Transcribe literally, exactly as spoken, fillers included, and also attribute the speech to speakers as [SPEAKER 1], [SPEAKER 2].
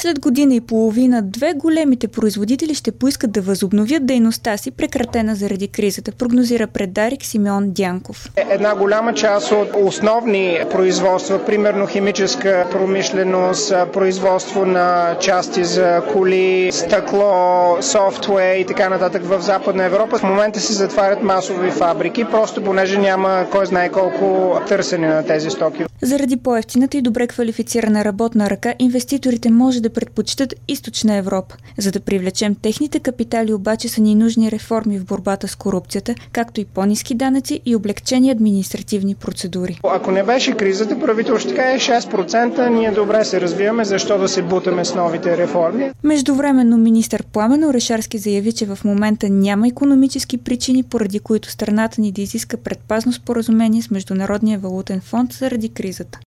[SPEAKER 1] След година и половина, две големите производители ще поискат да възобновят дейността си, прекратена заради кризата, прогнозира пред Дарик Симеон Дянков.
[SPEAKER 2] Една голяма част от основни производства, примерно химическа промишленост, производство на части за коли, стъкло, софтуер и така нататък в Западна Европа, в момента се затварят масови фабрики, просто понеже няма кой знае колко търсене на тези стоки.
[SPEAKER 1] Заради по-евтината и добре квалифицирана работна ръка, инвеститорите може да предпочитат Източна Европа. За да привлечем техните капитали обаче са ни нужни реформи в борбата с корупцията, както и по-ниски данъци и облекчени административни процедури.
[SPEAKER 2] Ако не беше кризата, правителството ще каже шест процента, ние добре се развиваме, защо да се бутаме с новите реформи.
[SPEAKER 1] Междувременно министър Пламен Орешарски заяви, че в момента няма икономически причини, поради които страната ни да изиска предпазно споразумение с Международния валутен фонд заради кризата.